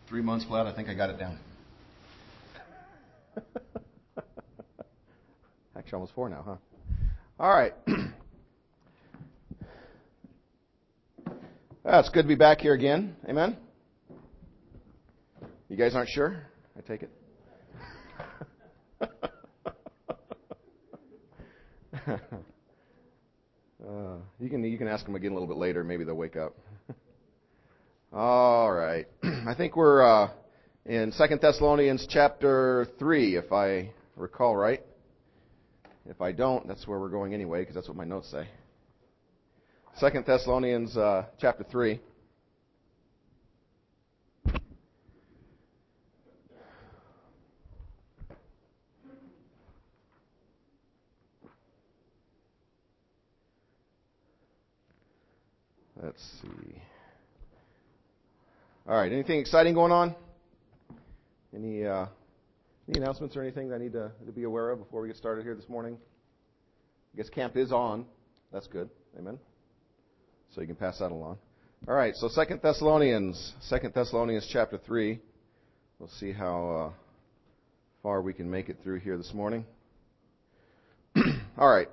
3 months flat, I think I got it down. Actually, almost 4 now, huh? All right. It's good to be back here again. Amen? You guys aren't sure? I take it. You can ask them again a little bit later. Maybe they'll wake up. All right. I think we're in 2 Thessalonians chapter 3, if I recall right. If I don't, that's where we're going anyway, because that's what my notes say. 2 Thessalonians chapter 3. Let's see. All right. Anything exciting going on? Any announcements or anything that I need to be aware of before we get started here this morning? I guess camp is on. That's good. Amen. So you can pass that along. All right. So 2 Thessalonians chapter 3. We'll see how far we can make it through here this morning. All right.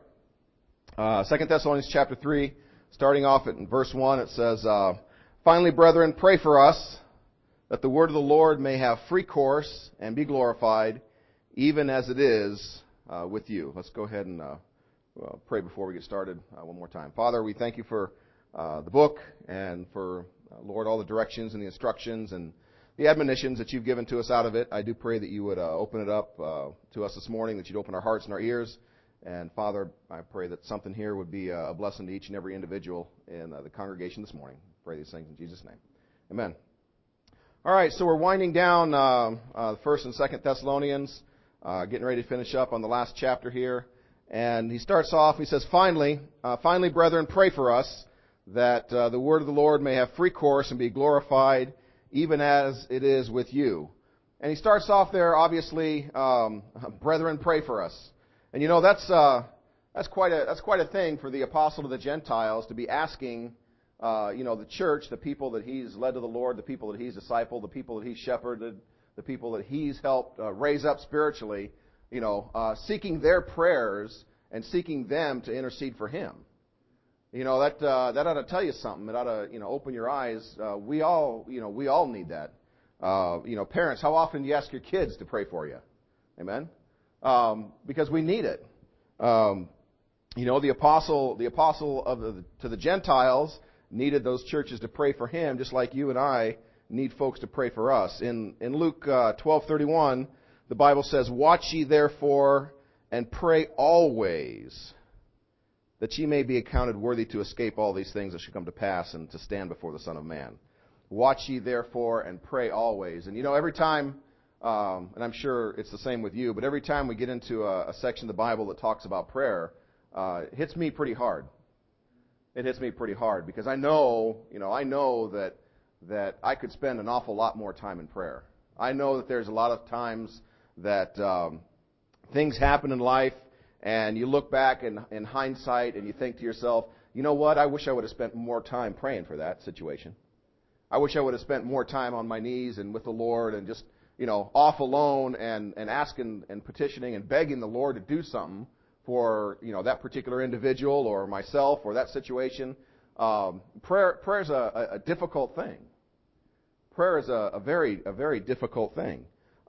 2 Thessalonians chapter 3. Starting off at verse 1, it says, Finally, brethren, pray for us, that the word of the Lord may have free course and be glorified, even as it is with you. Let's go ahead and pray before we get started one more time. Father, we thank you for the book and for, Lord, all the directions and the instructions and the admonitions that you've given to us out of it. I do pray that you would open it up to us this morning, that you'd open our hearts and our ears. And Father, I pray that something here would be a blessing to each and every individual in the congregation this morning. Pray these things in Jesus' name. Amen. All right, so we're winding down 1st and 2nd Thessalonians, getting ready to finish up on the last chapter here. And he starts off, he says, Finally, brethren, pray for us, that the word of the Lord may have free course and be glorified, even as it is with you. And he starts off there, obviously, brethren, pray for us. And you know, that's quite a thing for the apostle to the Gentiles to be asking, the church, the people that he's led to the Lord, the people that he's discipled, the people that he's shepherded, the people that he's helped raise up spiritually, seeking their prayers and seeking them to intercede for him. You know, that ought to tell you something. It ought to, open your eyes. We all need that. Parents, how often do you ask your kids to pray for you? Amen. Because we need it. The apostle to the Gentiles needed those churches to pray for him, just like you and I need folks to pray for us. In Luke 12:31, the Bible says, Watch ye therefore and pray always, that ye may be accounted worthy to escape all these things that should come to pass and to stand before the Son of Man. Watch ye therefore and pray always. And every time, and I'm sure it's the same with you, but every time we get into a section of the Bible that talks about prayer, it hits me pretty hard. It hits me pretty hard because I know that I could spend an awful lot more time in prayer. I know that there's a lot of times that things happen in life and you look back in hindsight and you think to yourself, you know what, I wish I would have spent more time praying for that situation. I wish I would have spent more time on my knees and with the Lord and just off alone and asking and petitioning and begging the Lord to do something for, that particular individual or myself or that situation. Prayer is a difficult thing. Prayer is a very difficult thing.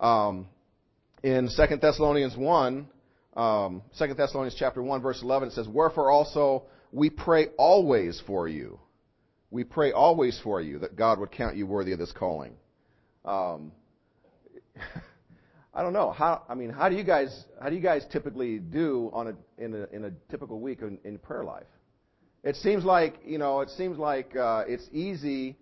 In 2 Thessalonians 1, 2 Thessalonians chapter 1, verse 11, it says, Wherefore also we pray always for you. We pray always for you that God would count you worthy of this calling. I don't know how do you guys typically do in a typical week in prayer life? It seems like it's easy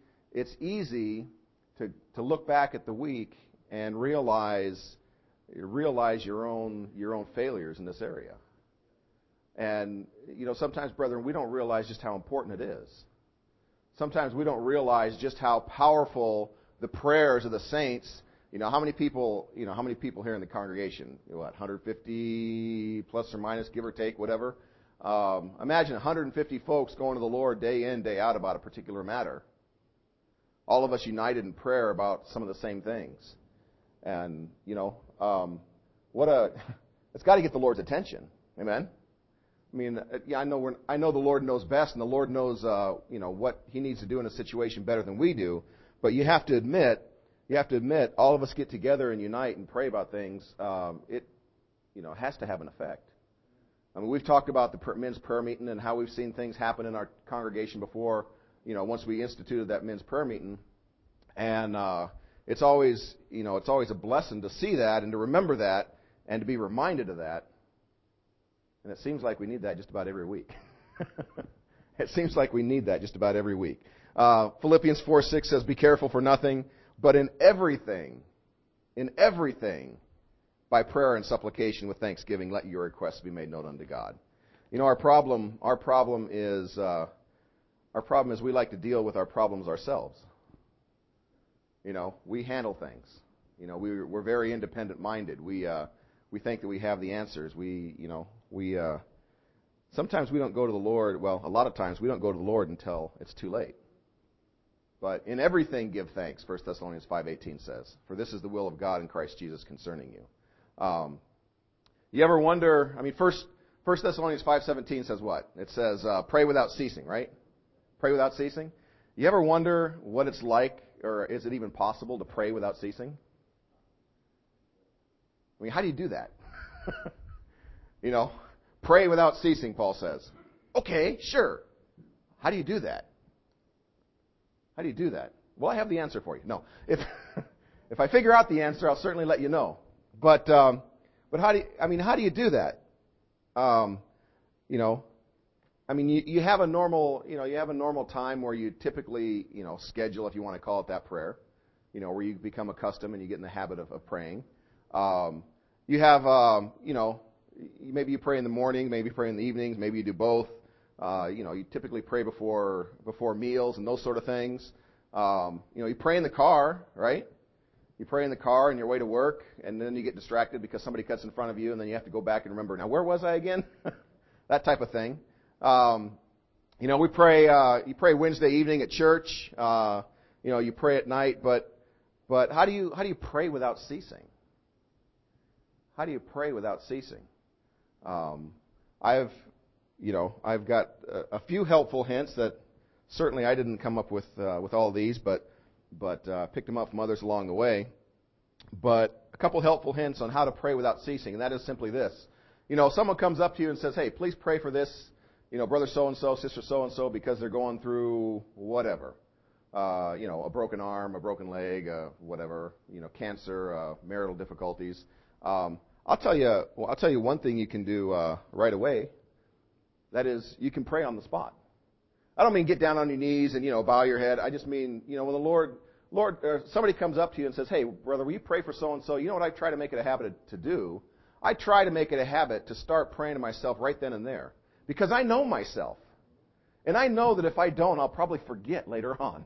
to look back at the week and realize your own failures in this area. And sometimes, brethren, we don't realize just how important it is. Sometimes we don't realize just how powerful the prayers of the saints. How many people here in the congregation? 150 plus or minus, give or take, whatever. Imagine 150 folks going to the Lord day in, day out about a particular matter. all of us united in prayer about some of the same things. And, it's got to get the Lord's attention. Amen? I mean, I know the Lord knows best, and the Lord knows, what He needs to do in a situation better than we do. But you have to admit, all of us get together and unite and pray about things. It has to have an effect. I mean, we've talked about the men's prayer meeting and how we've seen things happen in our congregation before, once we instituted that men's prayer meeting. And it's always a blessing to see that and to remember that and to be reminded of that. And it seems like we need that just about every week. It seems like we need that just about every week. Philippians 4:6 says, "Be careful for nothing, but in everything, by prayer and supplication with thanksgiving, let your requests be made known unto God." Our problem is we like to deal with our problems ourselves. We handle things. We're very independent-minded. We think that we have the answers. Sometimes we don't go to the Lord. Well, a lot of times we don't go to the Lord until it's too late. But in everything give thanks, 1 Thessalonians 5:18 says, "For this is the will of God in Christ Jesus concerning you." You ever wonder, 1 Thessalonians 5:17 says what? It says, pray without ceasing, right? Pray without ceasing. You ever wonder what it's like, or is it even possible to pray without ceasing? How do you do that? Pray without ceasing, Paul says. Okay, sure. How do you do that? How do you do that? Well, I have the answer for you. No. If I figure out the answer, I'll certainly let you know. But how do you do that? You have a normal time where you typically, schedule, if you want to call it that, prayer, where you become accustomed and you get in the habit of praying. You have, maybe you pray in the morning, maybe you pray in the evenings, maybe you do both. You typically pray before meals and those sort of things. You pray in the car, right? You pray in the car on your way to work, and then you get distracted because somebody cuts in front of you, and then you have to go back and remember, now where was I again? That type of thing. We pray. You pray Wednesday evening at church. You pray at night, but how do you pray without ceasing? How do you pray without ceasing? I've got a few helpful hints that certainly I didn't come up with all of these, but picked them up from others along the way. But a couple helpful hints on how to pray without ceasing, and that is simply this. Someone comes up to you and says, "Hey, please pray for this, brother so-and-so, sister so-and-so, because they're going through whatever. A broken arm, a broken leg, whatever, cancer, marital difficulties." I'll tell you one thing you can do right away. That is, you can pray on the spot. I don't mean get down on your knees and, bow your head. I just mean, when the Lord, somebody comes up to you and says, "Hey, brother, will you pray for so-and-so?" You know what I try to make it a habit to do? I try to make it a habit to start praying to myself right then and there. Because I know myself. And I know that if I don't, I'll probably forget later on.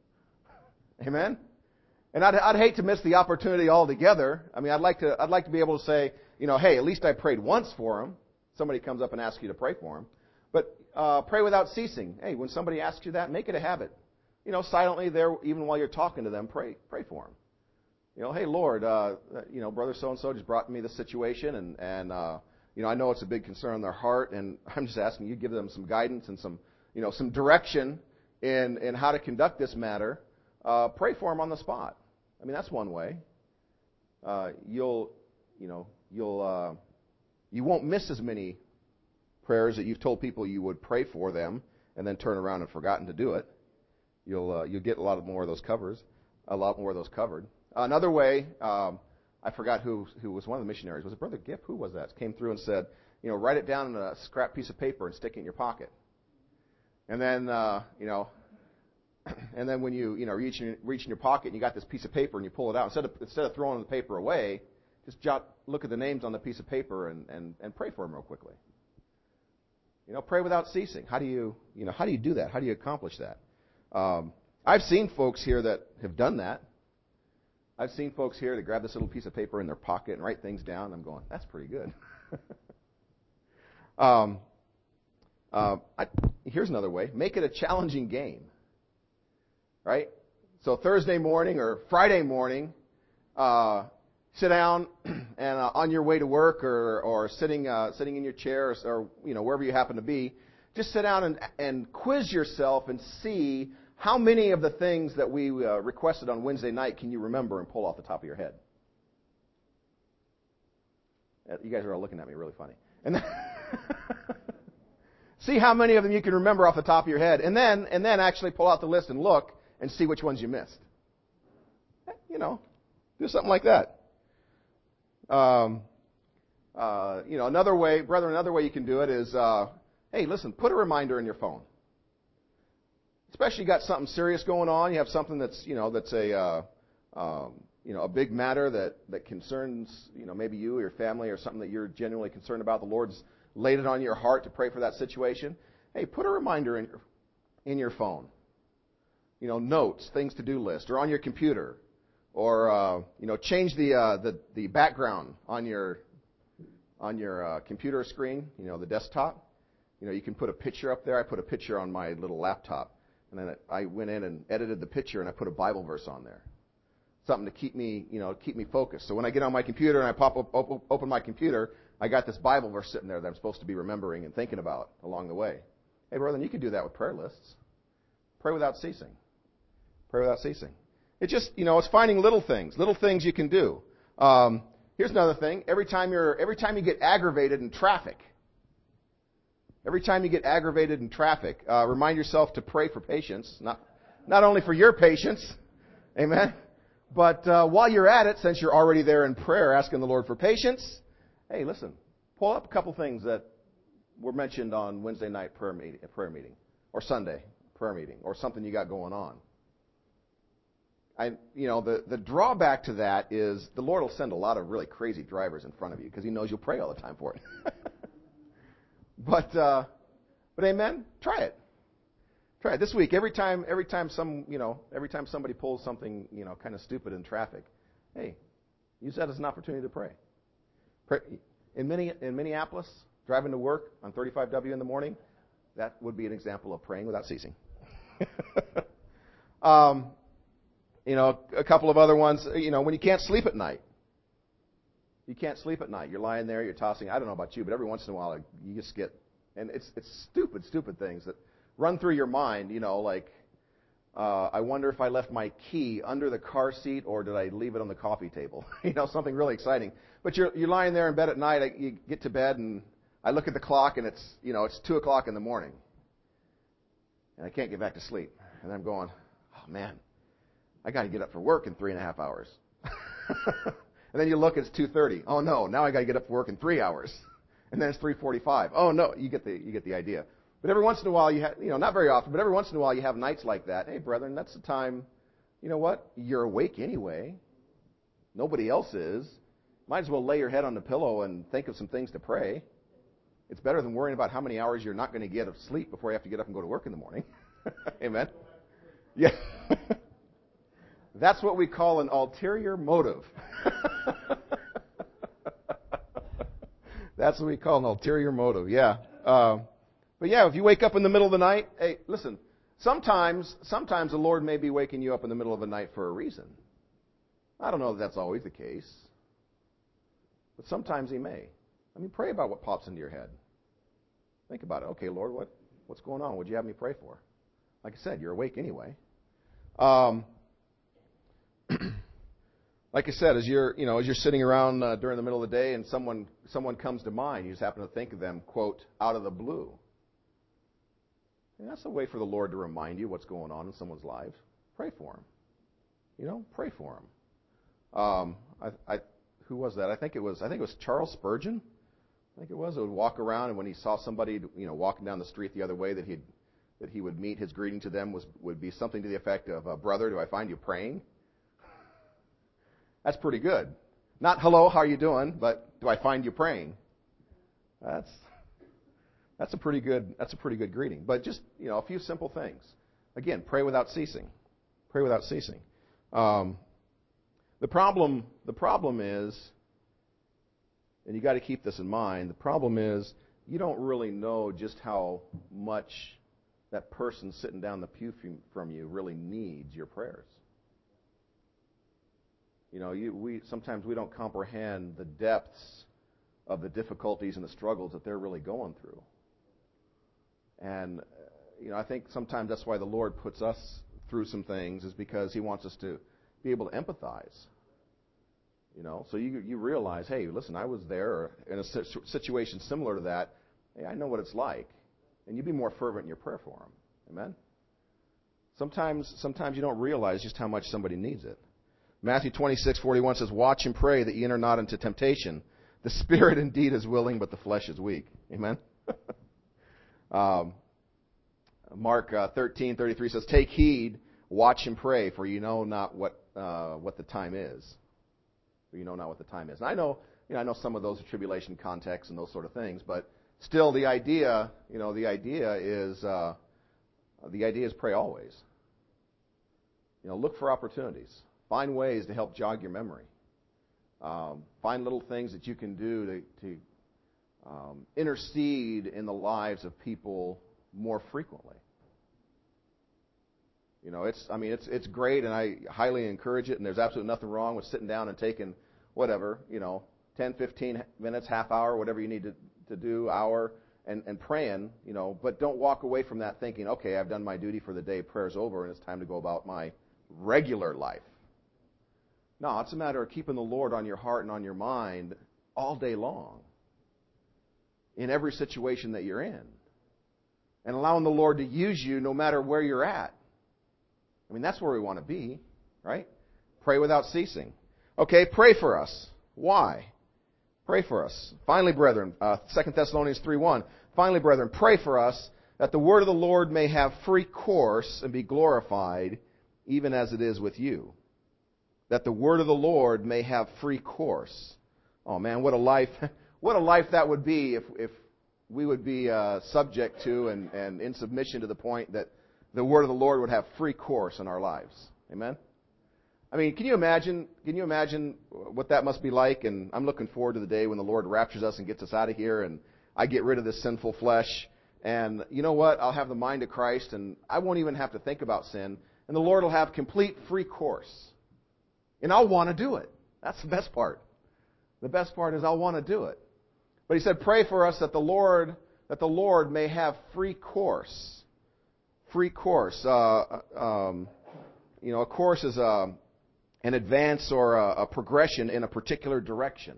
Amen? And I'd hate to miss the opportunity altogether. I'd like to be able to say, hey, at least I prayed once for him. Somebody comes up and asks you to pray for him. But pray without ceasing. Hey, when somebody asks you that, make it a habit. Silently there, even while you're talking to them, pray for them. Hey, Lord, brother so-and-so just brought me this situation, and I know it's a big concern on their heart, and I'm just asking you to give them some guidance and some direction in how to conduct this matter. Pray for them on the spot. That's one way. You won't miss as many prayers that you've told people you would pray for them and then turn around and forgotten to do it. You'll get a lot more of those covered. Another way, I forgot who was one of the missionaries. Was it Brother Gipp? Who was that? Came through and said, write it down on a scrap piece of paper and stick it in your pocket. And then, and then when you reach in your pocket and you got this piece of paper and you pull it out, instead of throwing the paper away, just look at the names on the piece of paper and pray for them real quickly. Pray without ceasing. How do you do that? How do you accomplish that? I've seen folks here that have done that. I've seen folks here that grab this little piece of paper in their pocket and write things down. I'm going, that's pretty good. Here's another way. Make it a challenging game. Right? So Thursday morning or Friday morning, sit down and on your way to work or sitting in your chair or wherever you happen to be, just sit down and quiz yourself and see how many of the things that we requested on Wednesday night can you remember and pull off the top of your head. You guys are all looking at me really funny. And then see how many of them you can remember off the top of your head, and then actually pull out the list and look and see which ones you missed. Do something like that. Another way you can do it is, hey, listen, put a reminder in your phone. Especially you got something serious going on, you have something that's a big matter that concerns, maybe you or your family or something that you're genuinely concerned about. The Lord's laid it on your heart to pray for that situation. Hey, put a reminder in your phone. Notes, things to do list, or on your computer, or change the background on your computer screen. The desktop. You can put a picture up there. I put a picture on my little laptop, and then I went in and edited the picture, and I put a Bible verse on there. Something to keep me focused. So when I get on my computer and I open my computer, I got this Bible verse sitting there that I'm supposed to be remembering and thinking about along the way. Hey, brother, you can do that with prayer lists. Pray without ceasing. Pray without ceasing. It's just, it's finding little things you can do. Here's another thing. Every time you get aggravated in traffic, remind yourself to pray for patience. Not only for your patience, amen, but while you're at it, since you're already there in prayer, asking the Lord for patience, hey, listen, pull up a couple things that were mentioned on Wednesday night prayer meeting, or Sunday prayer meeting, or something you got going on. The drawback to that is the Lord will send a lot of really crazy drivers in front of you because He knows you'll pray all the time for it. But amen, try it. Try it this week. Every time somebody pulls something kind of stupid in traffic, hey, use that as an opportunity to pray. Pray in Minneapolis, driving to work on 35W in the morning. That would be an example of praying without ceasing. A couple of other ones, when you can't sleep at night. You can't sleep at night. You're lying there, you're tossing. I don't know about you, but every once in a while you just get, and it's stupid things that run through your mind, I wonder if I left my key under the car seat or did I leave it on the coffee table? Something really exciting. But you're lying there in bed at night, you get to bed and I look at the clock and it's 2 o'clock in the morning. And I can't get back to sleep. And I'm going, oh man, I got to get up for work in 3.5 hours. And then you look, it's 2:30. Oh no, now I got to get up for work in 3 hours. And then it's 3:45. Oh no, you get the idea. But every once in a while you have, not very often, but every once in a while you have nights like that. Hey, brethren, that's the time. You know what? You're awake anyway. Nobody else is. Might as well lay your head on the pillow and think of some things to pray. It's better than worrying about how many hours you're not going to get of sleep before you have to get up and go to work in the morning. Amen. Yeah. That's what we call an ulterior motive. That's what we call an ulterior motive, yeah. But yeah, if you wake up in the middle of the night, hey, listen, sometimes the Lord may be waking you up in the middle of the night for a reason. I don't know if that's always the case. But sometimes He may. Pray about what pops into your head. Think about it. Okay, Lord, what's going on? What do you have me pray for? Like I said, you're awake anyway. Like I said, as you're sitting around during the middle of the day and someone comes to mind, you just happen to think of them, quote, out of the blue. And that's a way for the Lord to remind you what's going on in someone's life. Pray for them. Pray for them. Who was that? I think it was Charles Spurgeon. I think it was. It would walk around, and when he saw somebody, walking down the street the other way that he would meet, his greeting to them would be something to the effect of, "Brother, do I find you praying?" That's pretty good. Not "Hello, how are you doing?" but "Do I find you praying?" That's a pretty good greeting. But just a few simple things. Again, pray without ceasing. Pray without ceasing. The problem is, and you got to keep this in mind. The problem is you don't really know just how much that person sitting down the pew from you really needs your prayers. Sometimes we don't comprehend the depths of the difficulties and the struggles that they're really going through. And, I think sometimes that's why the Lord puts us through some things, is because He wants us to be able to empathize. So you realize, hey, listen, I was there in a situation similar to that. Hey, I know what it's like. And you be more fervent in your prayer for them. Amen? Sometimes you don't realize just how much somebody needs it. Matthew 26:41 says, "Watch and pray that ye enter not into temptation. The spirit indeed is willing, but the flesh is weak." Amen? Mark 13:33 says, "Take heed, watch and pray, for you know not what the time is." For you know not what the time is. And I know some of those are tribulation contexts and those sort of things, but still the idea is pray always. Look for opportunities. Find ways to help jog your memory. Find little things that you can do to intercede in the lives of people more frequently. It's great, and I highly encourage it, and there's absolutely nothing wrong with sitting down and taking whatever, 10, 15 minutes, half hour, whatever you need to do, hour, and praying, but don't walk away from that thinking, okay, I've done my duty for the day, prayer's over, and it's time to go about my regular life. No, it's a matter of keeping the Lord on your heart and on your mind all day long, in every situation that you're in, and allowing the Lord to use you no matter where you're at. That's where we want to be, right? Pray without ceasing. Okay, pray for us. Why? Pray for us. Finally, brethren, 2 Thessalonians 3:1. Finally, brethren, pray for us that the word of the Lord may have free course and be glorified, even as it is with you. That the word of the Lord may have free course. Oh man, what a life that would be if we would be subject to and in submission to the point that the word of the Lord would have free course in our lives. Amen? Can you imagine what that must be like? And I'm looking forward to the day when the Lord raptures us and gets us out of here, and I get rid of this sinful flesh. And you know what? I'll have the mind of Christ, and I won't even have to think about sin. And the Lord will have complete free course. And I'll want to do it. That's the best part. The best part is I'll want to do it. But He said, pray for us that the Lord may have free course. Free course. A course is an advance or a progression in a particular direction.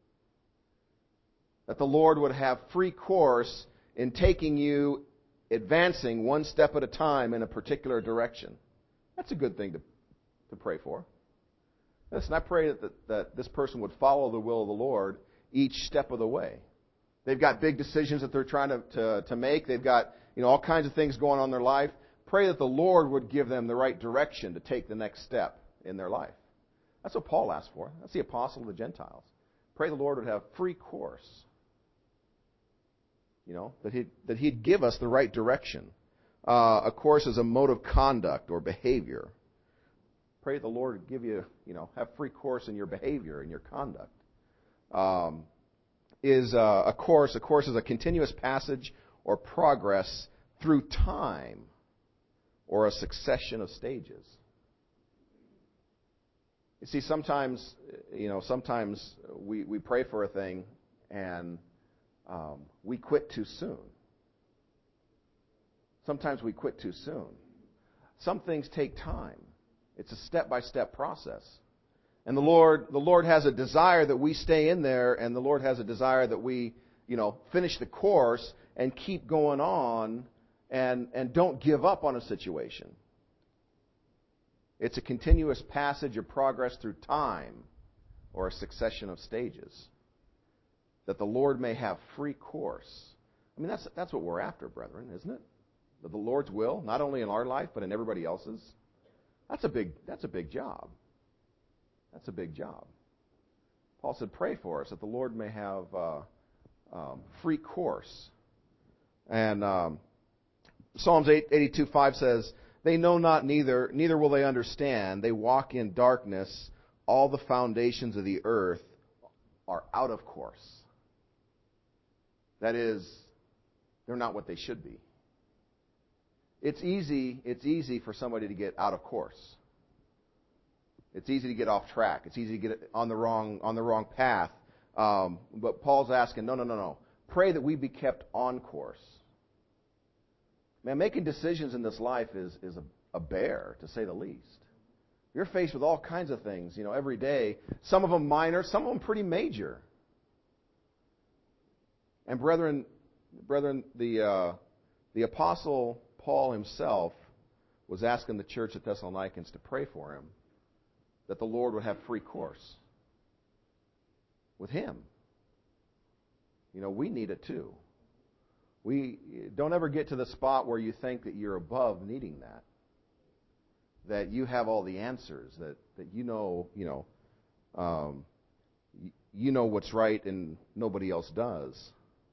That the Lord would have free course in taking you, advancing one step at a time in a particular direction. That's a good thing to pray for. Listen, I pray that this person would follow the will of the Lord each step of the way. They've got big decisions that they're trying to make. They've got all kinds of things going on in their life. Pray that the Lord would give them the right direction to take the next step in their life. That's what Paul asked for. That's the apostle of the Gentiles. Pray the Lord would have free course. That He'd give us the right direction. A course is a mode of conduct or behavior. Pray the Lord would give you, have free course in your behavior, in your conduct. A course is a continuous passage or progress through time or a succession of stages. You see, sometimes we pray for a thing and we quit too soon. Sometimes we quit too soon. Some things take time. It's a step-by-step process. And the Lord has a desire that we stay in there, and the Lord has a desire that we, finish the course and keep going on and don't give up on a situation. It's a continuous passage of progress through time or a succession of stages. That the Lord may have free course. That's what we're after, brethren, isn't it? That the Lord's will, not only in our life, but in everybody else's. That's a big job. That's a big job. Paul said, pray for us that the Lord may have free course. And Psalms 82:5 says, they know not, neither will they understand. They walk in darkness. All the foundations of the earth are out of course. That is, they're not what they should be. It's easy for somebody to get out of course. It's easy to get off track. It's easy to get on the wrong path. But Paul's asking, no. Pray that we be kept on course. Man, making decisions in this life is a bear, to say the least. You're faced with all kinds of things, every day. Some of them minor, some of them pretty major. And brethren, the Apostle Paul himself was asking the church at Thessalonians to pray for him, that the Lord would have free course with him. We need it too. We don't ever get to the spot where you think that you're above needing that you have all the answers, that you know what's right and nobody else does.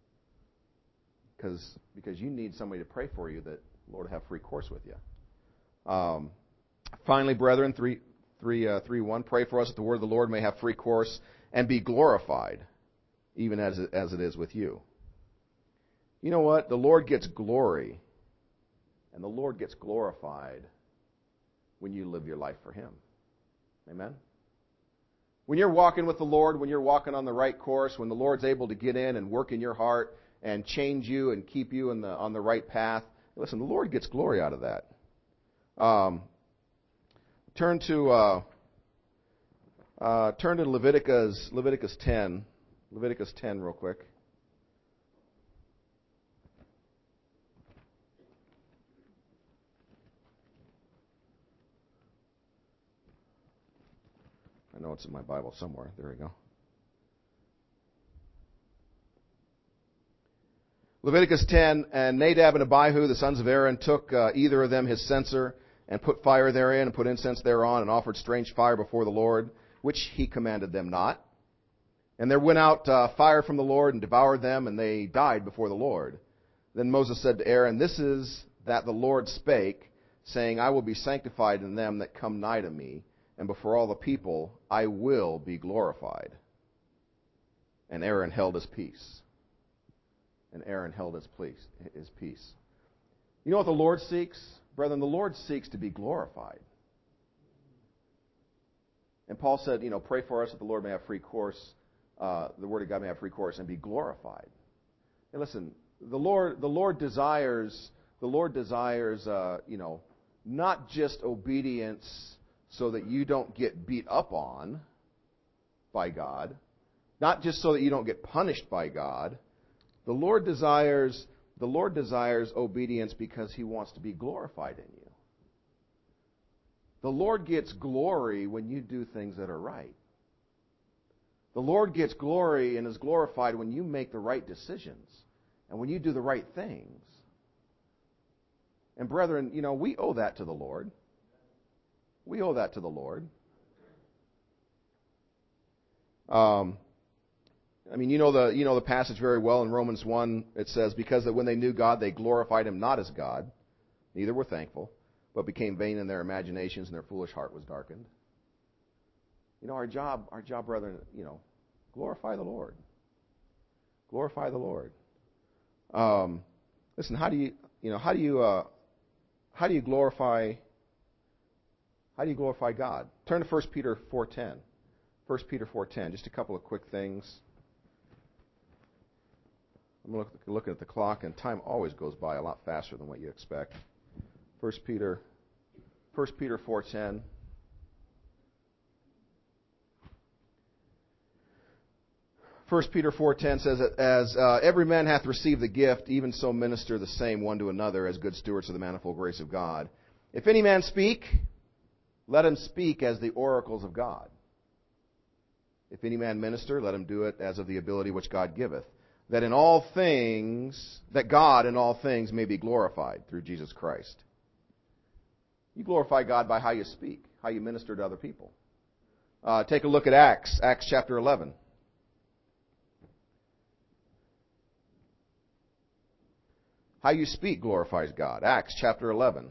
Because you need somebody to pray for you that the Lord have free course with you. Finally, brethren, 3:1, pray for us that the word of the Lord may have free course and be glorified, even as it is with you. You know what? The Lord gets glory, and the Lord gets glorified when you live your life for Him. Amen? When you're walking with the Lord, when you're walking on the right course, when the Lord's able to get in and work in your heart and change you and keep you on the right path, listen, the Lord gets glory out of that. Turn to Leviticus 10. Leviticus 10 real quick. I know it's in my Bible somewhere. There we go. Leviticus 10, and Nadab and Abihu, the sons of Aaron, took either of them his censer, and put fire therein, and put incense thereon, and offered strange fire before the Lord, which he commanded them not. And there went out fire from the Lord, and devoured them, and they died before the Lord. Then Moses said to Aaron, this is that the Lord spake, saying, I will be sanctified in them that come nigh to me, and before all the people I will be glorified. And Aaron held his peace. And Aaron held his peace. You know what the Lord seeks? Brethren, the Lord seeks to be glorified. And Paul said, pray for us that the Lord may have free course, the Word of God may have free course and be glorified. And listen, the Lord desires, not just obedience so that you don't get beat up on by God, not just so that you don't get punished by God. The Lord desires obedience because He wants to be glorified in you. The Lord gets glory when you do things that are right. The Lord gets glory and is glorified when you make the right decisions and when you do the right things. And brethren, we owe that to the Lord. We owe that to the Lord. You know the passage very well in Romans 1. It says, because that when they knew God, they glorified Him not as God, neither were thankful, but became vain in their imaginations, and their foolish heart was darkened. Our job, brethren, glorify the Lord. Glorify the Lord. Listen, how do you glorify God? Turn to 1 Peter 4:10. 1 Peter 4:10. Just a couple of quick things. I'm looking at the clock, and time always goes by a lot faster than what you expect. 1 Peter 4:10. First Peter 4:10 says, as every man hath received the gift, even so minister the same one to another as good stewards of the manifold grace of God. If any man speak, let him speak as the oracles of God. If any man minister, let him do it as of the ability which God giveth, that God in all things may be glorified through Jesus Christ. You glorify God by how you speak, how you minister to other people. Take a look at Acts chapter 11. How you speak glorifies God. Acts chapter 11.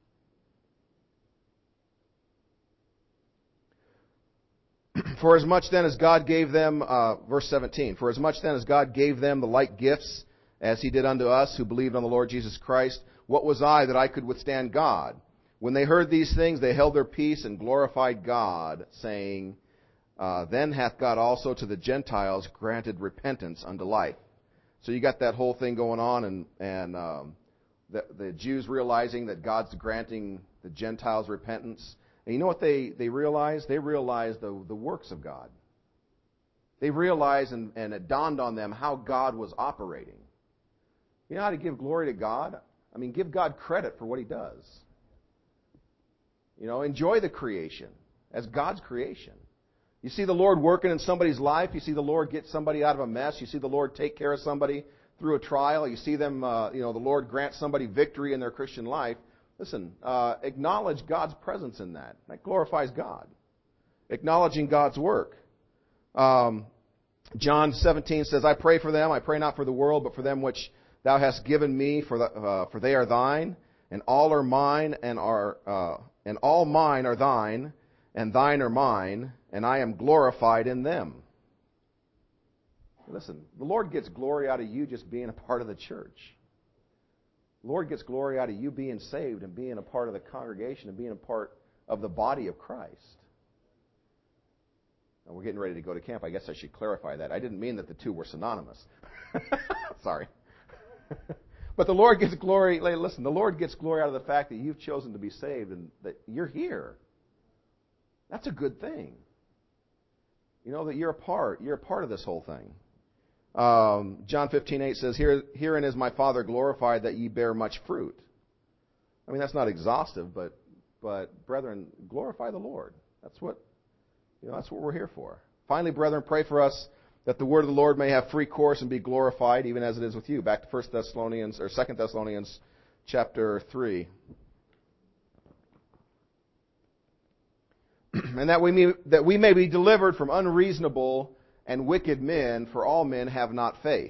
For as much then as God gave them, verse 17, for as much then as God gave them the like gifts as He did unto us who believed on the Lord Jesus Christ, what was I that I could withstand God? When they heard these things, they held their peace and glorified God, saying, Then hath God also to the Gentiles granted repentance unto life. So you got that whole thing going on, and the Jews realizing that God's granting the Gentiles repentance. And you know what they realized? They realized the works of God. They realized, and it dawned on them how God was operating. You know how to give glory to God? I mean, give God credit for what He does. You know, enjoy the creation as God's creation. You see the Lord working in somebody's life. You see the Lord get somebody out of a mess. You see the Lord take care of somebody through a trial. You see them, the Lord grant somebody victory in their Christian life. Listen, acknowledge God's presence in that. That glorifies God. Acknowledging God's work. John 17 says, I pray for them. I pray not for the world, but for them which Thou hast given me, for they are Thine, and all are mine, and all mine are Thine, and Thine are mine, and I am glorified in them. Listen, the Lord gets glory out of you just being a part of the church. The Lord gets glory out of you being saved and being a part of the congregation and being a part of the body of Christ. Now, we're getting ready to go to camp. I guess I should clarify that. I didn't mean that the two were synonymous. Sorry. But the Lord gets glory. Listen, the Lord gets glory out of the fact that you've chosen to be saved and that you're here. That's a good thing. You know that you're a part of this whole thing. John 15:8 says, Herein is my Father glorified, that ye bear much fruit. I mean, that's not exhaustive, but brethren, glorify the Lord. That's what we're here for. Finally, brethren, pray for us that the word of the Lord may have free course and be glorified, even as it is with you. Back to 2 Thessalonians chapter 3. And that we may be delivered from unreasonable and wicked men, for all men have not faith.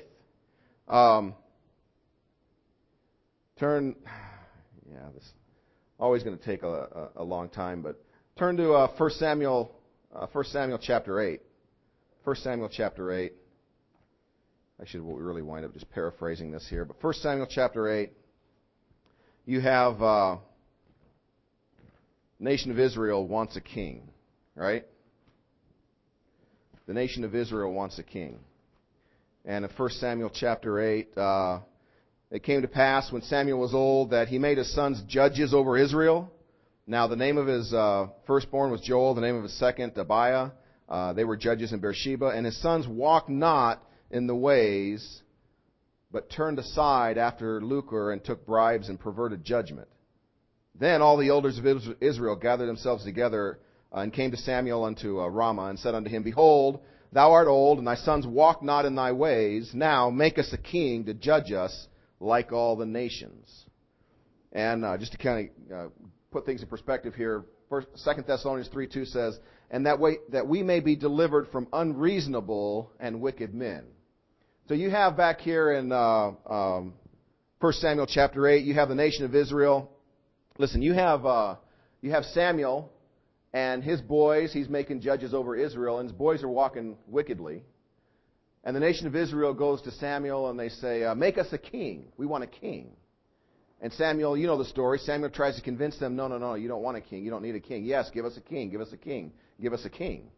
This is always going to take a long time, but turn to 1 Samuel chapter 8. 1 Samuel chapter 8. I should really wind up just paraphrasing this here, but 1 Samuel chapter 8, you have nation of Israel wants a king, right? The nation of Israel wants a king. And in 1 Samuel chapter 8, it came to pass when Samuel was old that he made his sons judges over Israel. Now the name of his firstborn was Joel, the name of his second Abiah. They were judges in Beersheba. And his sons walked not in the ways, but turned aside after lucre and took bribes and perverted judgment. Then all the elders of Israel gathered themselves together and came to Samuel unto Ramah and said unto him, Behold, thou art old, and thy sons walk not in thy ways. Now make us a king to judge us like all the nations. And just to kind of put things in perspective here, 2 Thessalonians 3:2 says, And that we may be delivered from unreasonable and wicked men. So you have back here in 1 Samuel chapter 8, you have the nation of Israel. Listen, you have Samuel and his boys. He's making judges over Israel, and his boys are walking wickedly. And the nation of Israel goes to Samuel and they say, make us a king. We want a king. And Samuel, you know the story. Samuel tries to convince them, no, you don't want a king. You don't need a king. Yes, give us a king, give us a king, give us a king.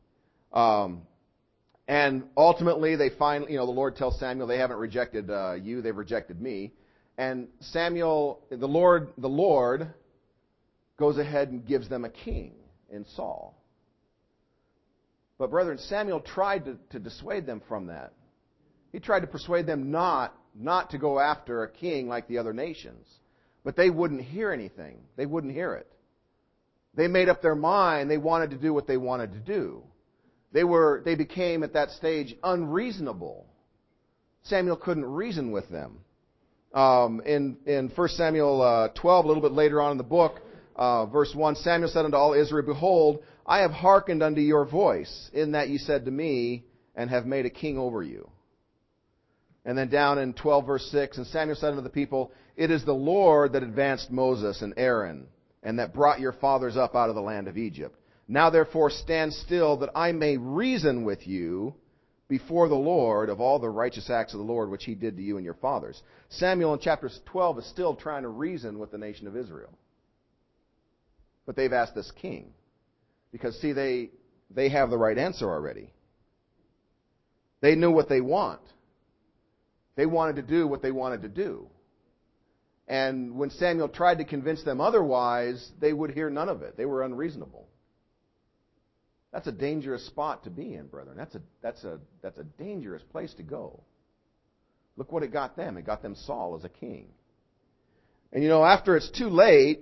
And ultimately they finally, the Lord tells Samuel, they haven't rejected you, they've rejected me. And Samuel, the Lord goes ahead and gives them a king in Saul. But brethren, Samuel tried to dissuade them from that. He tried to persuade them not to go after a king like the other nations. But they wouldn't hear anything. They wouldn't hear it. They made up their mind they wanted to do what they wanted to do. They became at that stage unreasonable. Samuel couldn't reason with them. In 1 Samuel 12, a little bit later on in the book, verse 1, Samuel said unto all Israel, Behold, I have hearkened unto your voice, in that ye said to me, and have made a king over you. And then down in 12 verse 6, and Samuel said unto the people, It is the Lord that advanced Moses and Aaron, and that brought your fathers up out of the land of Egypt. Now therefore stand still, that I may reason with you before the Lord of all the righteous acts of the Lord, which he did to you and your fathers. Samuel in chapter 12 is still trying to reason with the nation of Israel. but they've asked this king. Because, see, they have the right answer already. They knew what they want. They wanted to do what they wanted to do. And when Samuel tried to convince them otherwise, they would hear none of it. They were unreasonable. That's a dangerous spot to be in, brethren. That's a dangerous place to go. Look what it got them. It got them Saul as a king. And after it's too late,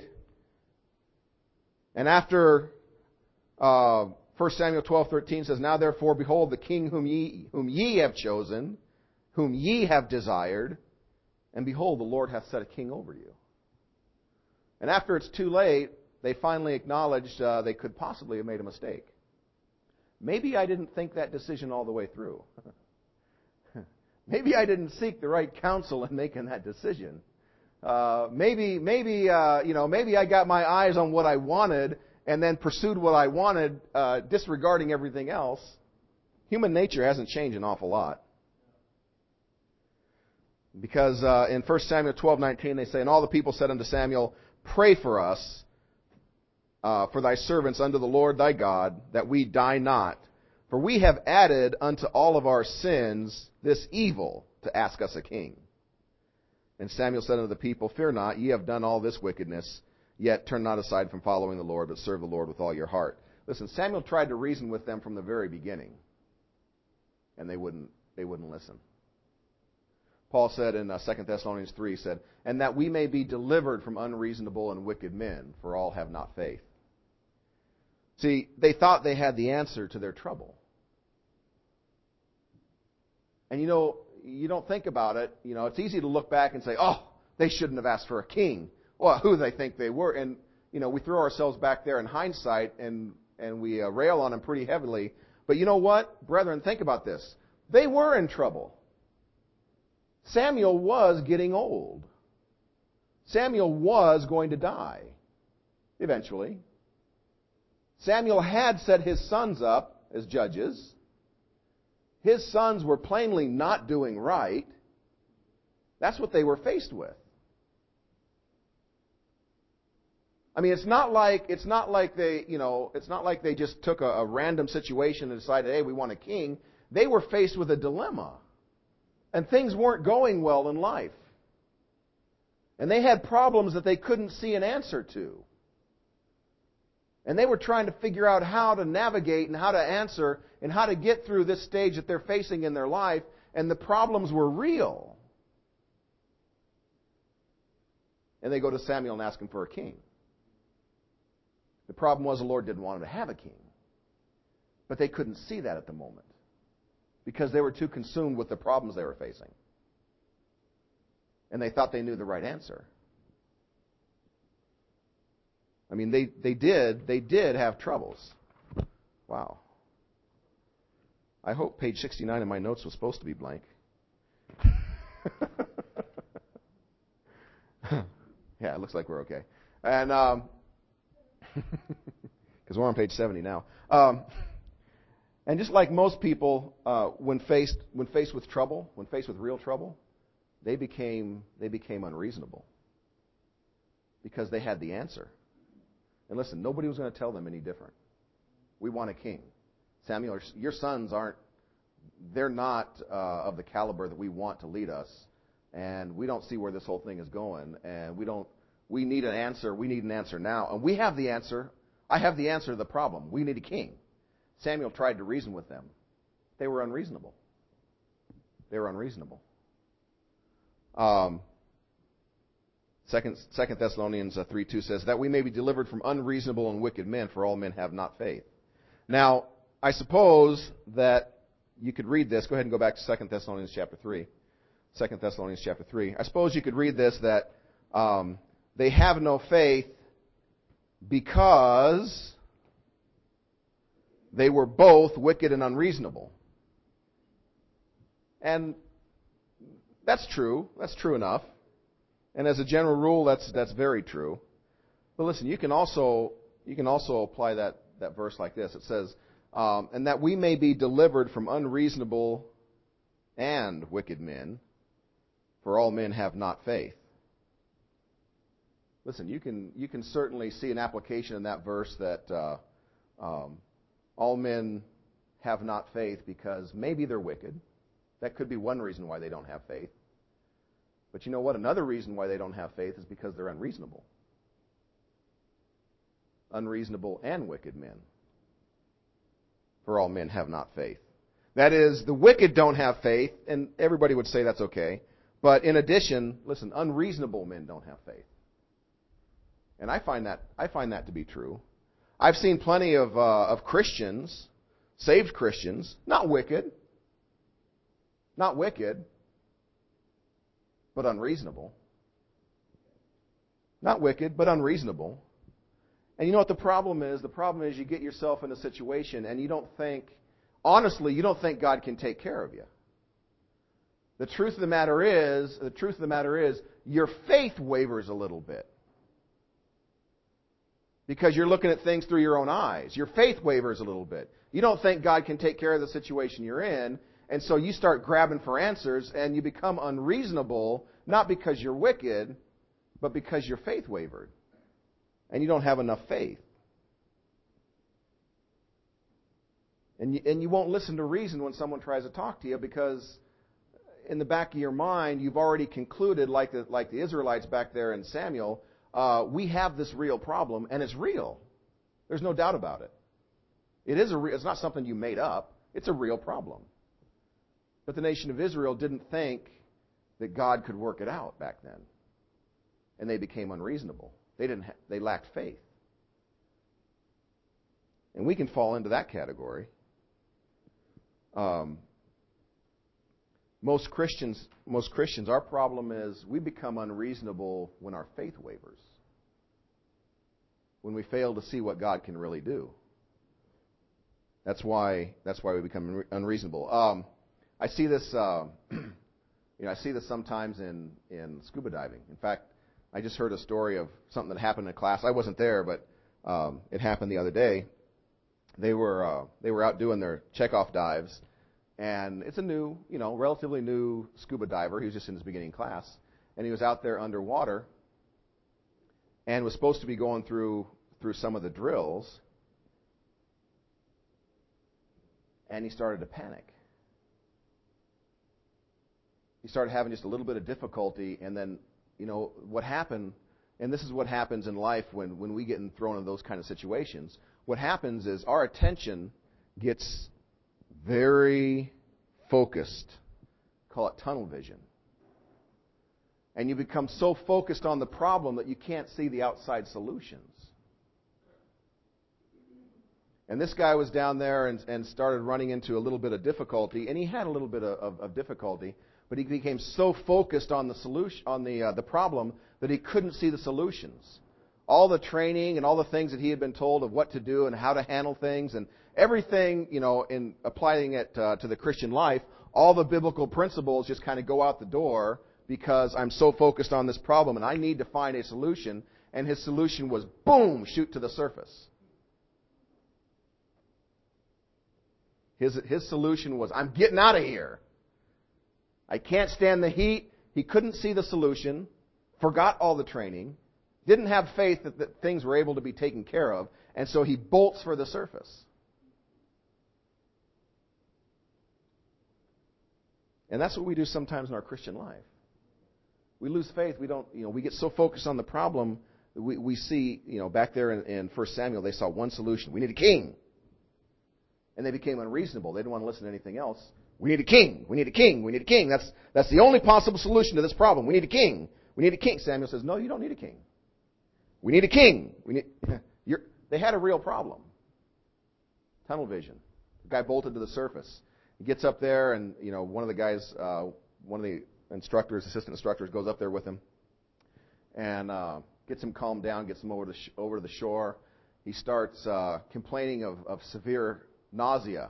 and after 1 Samuel 12:13 says, "Now therefore, behold, the king whom ye have chosen, whom ye have desired, and behold, the Lord hath set a king over you." And after it's too late, they finally acknowledged they could possibly have made a mistake. Maybe I didn't think that decision all the way through. Maybe I didn't seek the right counsel in making that decision. Maybe I got my eyes on what I wanted and then pursued what I wanted, disregarding everything else. Human nature hasn't changed an awful lot. Because in 1 Samuel 12:19 they say, "And all the people said unto Samuel, Pray for us, for thy servants unto the Lord thy God, that we die not. For we have added unto all of our sins this evil, to ask us a king. And Samuel said unto the people, Fear not, ye have done all this wickedness, yet turn not aside from following the Lord, but serve the Lord with all your heart." Listen, Samuel tried to reason with them from the very beginning, and they wouldn't listen. Paul said in 2 Thessalonians 3, he said, "And that we may be delivered from unreasonable and wicked men, for all have not faith." See, they thought they had the answer to their trouble. And you don't think about it. It's easy to look back and say, "Oh, they shouldn't have asked for a king. Well, who do they think they were?" And, we throw ourselves back there in hindsight and we rail on them pretty heavily. But you know what? Brethren, think about this. They were in trouble. Samuel was getting old. Samuel was going to die eventually. Samuel had set his sons up as judges. His sons were plainly not doing right. That's what they were faced with. I mean, it's not like they just took a random situation and decided, "Hey, we want a king." They were faced with a dilemma. And things weren't going well in life. And they had problems that they couldn't see an answer to. And they were trying to figure out how to navigate and how to answer and how to get through this stage that they're facing in their life. And the problems were real. And they go to Samuel and ask him for a king. The problem was the Lord didn't want them to have a king. But they couldn't see that at the moment, because they were too consumed with the problems they were facing. And they thought they knew the right answer. I mean, they did have troubles. Wow. I hope page 69 of my notes was supposed to be blank. Yeah, it looks like we're okay. And because we're on page 70 now. And just like most people, when faced with trouble, when faced with real trouble, they became unreasonable, because they had the answer. And listen, nobody was going to tell them any different. We want a king. Samuel, your sons they're not of the caliber that we want to lead us, and we don't see where this whole thing is going, and we need an answer. We need an answer now, and we have the answer. I have the answer to the problem. We need a king. Samuel tried to reason with them. They were unreasonable. Second Thessalonians 3:2 says, "That we may be delivered from unreasonable and wicked men, for all men have not faith." Now, I suppose that you could read this. Go ahead and go back to 2 Thessalonians chapter 3. 2 Thessalonians chapter 3. I suppose you could read this, that they have no faith because they were both wicked and unreasonable. And that's true. That's true enough. And as a general rule, that's very true. But listen, you can also apply that verse like this. It says, "And that we may be delivered from unreasonable and wicked men, for all men have not faith." listen, you can certainly see an application in that verse that all men have not faith because maybe they're wicked. That could be one reason why they don't have faith. But you know what? Another reason why they don't have faith is because they're unreasonable. Unreasonable and wicked men. For all men have not faith. That is, the wicked don't have faith, and everybody would say that's okay. But in addition, listen, unreasonable men don't have faith. And I find that to be true. I've seen plenty of Christians, saved Christians, not wicked, but unreasonable. Not wicked, but unreasonable. And you know what the problem is? The problem is you get yourself in a situation and you don't think God can take care of you. The truth of the matter is, your faith wavers a little bit. Because you're looking at things through your own eyes. Your faith wavers a little bit. You don't think God can take care of the situation you're in, and so you start grabbing for answers, and you become unreasonable, not because you're wicked, but because your faith wavered. And you don't have enough faith. And you won't listen to reason when someone tries to talk to you because in the back of your mind, you've already concluded, like the Israelites back there in Samuel, we have this real problem, and it's real. There's no doubt about it. It's not something you made up. It's a real problem. But the nation of Israel didn't think that God could work it out back then. And they became unreasonable. They lacked faith. And we can fall into that category. Most Christians, our problem is we become unreasonable when our faith wavers. When we fail to see what God can really do. That's why we become unreasonable. I see this. I see this sometimes in scuba diving. In fact, I just heard a story of something that happened in class. I wasn't there, but it happened the other day. They were out doing their checkoff dives, and it's a relatively new scuba diver. He was just in his beginning class, and he was out there underwater, and was supposed to be going through some of the drills, and he started to panic. He started having just a little bit of difficulty, and then, what happened, and this is what happens in life when we get thrown in those kind of situations. What happens is our attention gets very focused. Call it tunnel vision. And you become so focused on the problem that you can't see the outside solutions. And this guy was down there and started running into a little bit of difficulty, and he had a little bit of difficulty, but he became so focused on the solution, on the problem, that he couldn't see the solutions. All the training and all the things that he had been told of what to do and how to handle things and everything, in applying it to the Christian life, all the biblical principles just kind of go out the door because I'm so focused on this problem and I need to find a solution. And his solution was, boom, shoot to the surface. His solution was, I'm getting out of here. I can't stand the heat. He couldn't see the solution, forgot all the training, didn't have faith that things were able to be taken care of, and so he bolts for the surface. And that's what we do sometimes in our Christian life. We lose faith. We get so focused on the problem. We see, back there in 1 Samuel, they saw one solution. We need a king. And they became unreasonable. They didn't want to listen to anything else. We need a king. We need a king. We need a king. That's the only possible solution to this problem. We need a king. We need a king. Samuel says, no, you don't need a king. We need a king. They had a real problem. Tunnel vision. The guy bolted to the surface. He gets up there, and one of the guys, one of the assistant instructors, goes up there with him, and gets him calmed down, gets him over to the shore. He starts complaining of severe nausea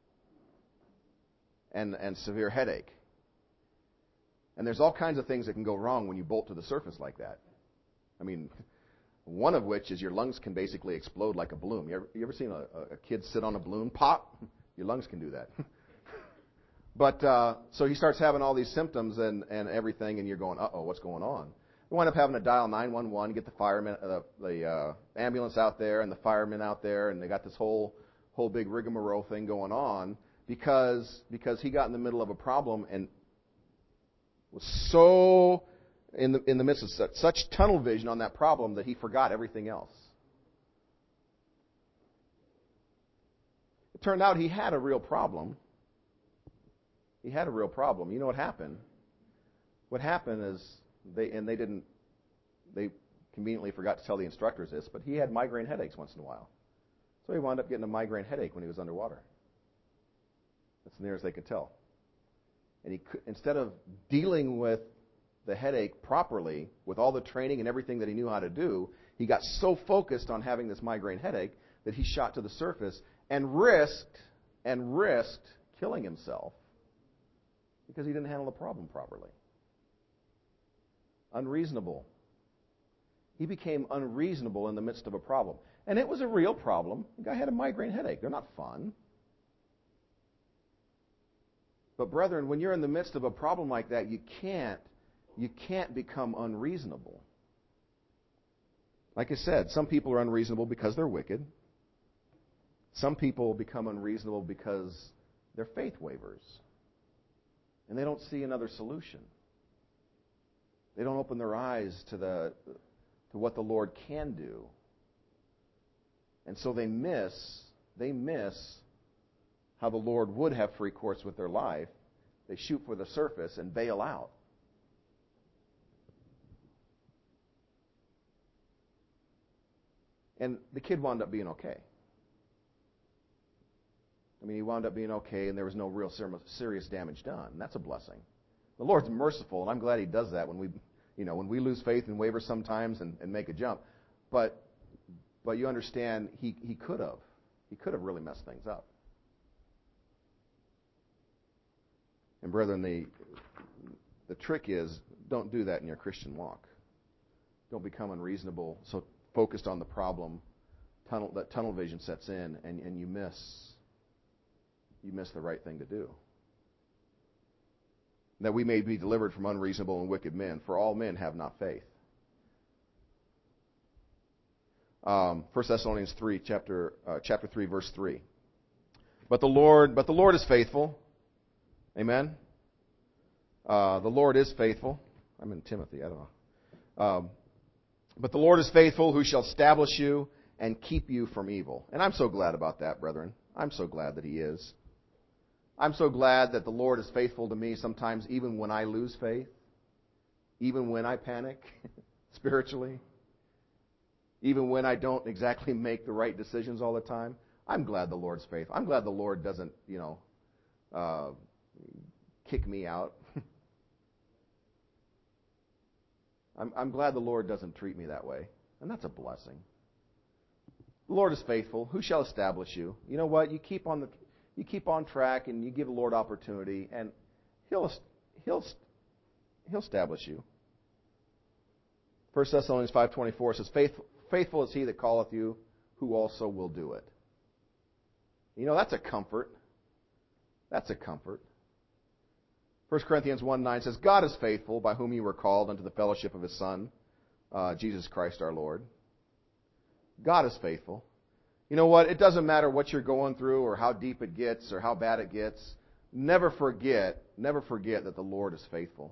and severe headache. And there's all kinds of things that can go wrong when you bolt to the surface like that. I mean, one of which is your lungs can basically explode like a balloon. You ever seen a kid sit on a balloon? Pop! Your lungs can do that. But so he starts having all these symptoms and everything, and you're going, uh-oh, what's going on? They wind up having to dial 911, get the firemen, the ambulance out there, and the firemen out there, and they got this whole big rigmarole thing going on because he got in the middle of a problem and was so in the midst of such tunnel vision on that problem that he forgot everything else. It turned out he had a real problem. He had a real problem. You know what happened? What happened is they conveniently forgot to tell the instructors this, but he had migraine headaches once in a while. So he wound up getting a migraine headache when he was underwater. That's near as they could tell. And instead of dealing with the headache properly, with all the training and everything that he knew how to do, he got so focused on having this migraine headache that he shot to the surface and risked killing himself because he didn't handle the problem properly. Unreasonable. He became unreasonable in the midst of a problem. And it was a real problem. The guy had a migraine headache. They're not fun. But brethren, when you're in the midst of a problem like that, you can't become unreasonable. Like I said, some people are unreasonable because they're wicked. Some people become unreasonable because their faith wavers. And they don't see another solution. They don't open their eyes to what the Lord can do. And so they miss how the Lord would have free course with their life. They shoot for the surface and bail out. And the kid wound up being okay. I mean, he wound up being okay, and there was no real serious damage done. And that's a blessing. The Lord's merciful, and I'm glad He does that when we lose faith and waver sometimes and make a jump. But you understand, he could have really messed things up. And brethren, the trick is, don't do that in your Christian walk. Don't become unreasonable, so focused on the problem, that tunnel vision sets in, and you miss the right thing to do. That we may be delivered from unreasonable and wicked men, for all men have not faith. 1 Thessalonians 3, chapter 3, verse 3. But the Lord is faithful. Amen. The Lord is faithful. I'm in Timothy. I don't know. But the Lord is faithful, who shall establish you and keep you from evil. And I'm so glad about that, brethren. I'm so glad that He is. I'm so glad that the Lord is faithful to me sometimes, even when I lose faith, even when I panic spiritually, even when I don't exactly make the right decisions all the time. I'm glad the Lord's faithful. I'm glad the Lord doesn't, kick me out. I'm glad the Lord doesn't treat me that way, and that's a blessing. The Lord is faithful. Who shall establish you? You know what? You keep on track, and you give the Lord opportunity, and He'll establish you. 1 Thessalonians 5:24 says, "Faithful is He that calleth you, who also will do it." You know, that's a comfort. That's a comfort. 1 Corinthians 1:9 says, "God is faithful, by whom you were called unto the fellowship of His Son, Jesus Christ our Lord." God is faithful. You know what? It doesn't matter what you're going through or how deep it gets or how bad it gets. Never forget that the Lord is faithful.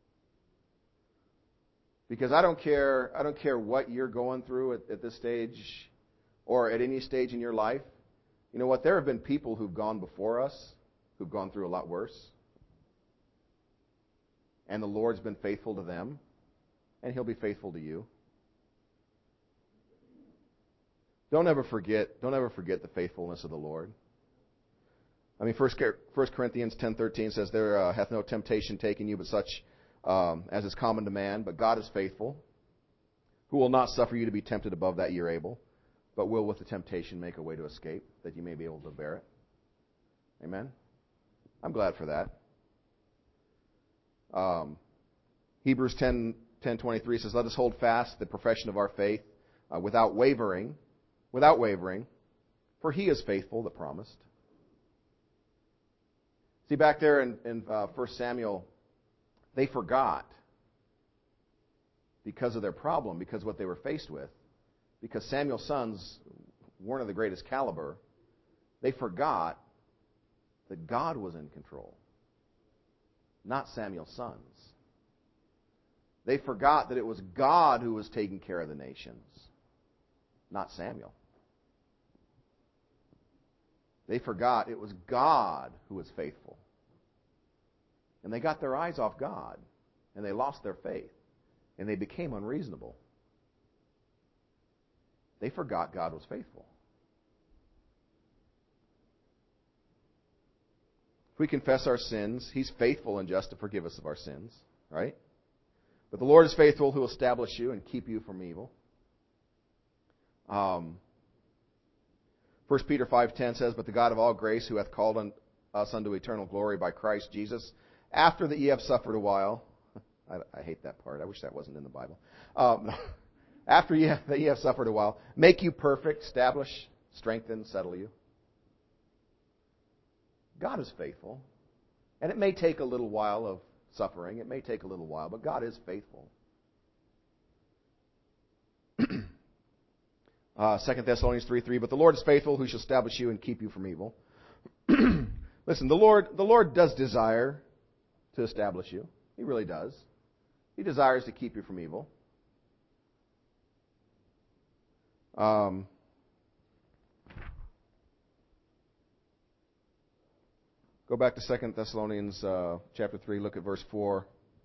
Because I don't care what you're going through at this stage or at any stage in your life. You know what? There have been people who've gone before us who've gone through a lot worse. And the Lord's been faithful to them, and He'll be faithful to you. Don't ever forget the faithfulness of the Lord. I mean, 1 Corinthians 10:13 says, "There hath no temptation taken you, but such as is common to man. But God is faithful, who will not suffer you to be tempted above that ye are able, but will with the temptation make a way to escape, that you may be able to bear it." Amen? I'm glad for that. Hebrews 10:23 says, "Let us hold fast the profession of our faith without wavering, for He is faithful that promised." See, back there in 1 Samuel, they forgot because of their problem, because of what they were faced with, because Samuel's sons weren't of the greatest caliber, they forgot that God was in control, not Samuel's sons. They forgot that it was God who was taking care of the nations, not Samuel. They forgot it was God who was faithful. And they got their eyes off God, and they lost their faith, and they became unreasonable. They forgot God was faithful. If we confess our sins, He's faithful and just to forgive us of our sins, right? But the Lord is faithful, who will establish you and keep you from evil. 1 Peter 5:10 says, "But the God of all grace, who hath called us unto eternal glory by Christ Jesus, after that ye have suffered a while." I hate that part. I wish that wasn't in the Bible. After that ye have suffered a while, make you perfect, establish, strengthen, settle you. God is faithful. And it may take a little while of suffering. It may take a little while, but God is faithful. 2 Thessalonians 3:3, "But the Lord is faithful, who shall establish you and keep you from evil." Listen, the Lord does desire to establish you. He really does. He desires to keep you from evil. Go back to 2 Thessalonians chapter 3, look at verse 4.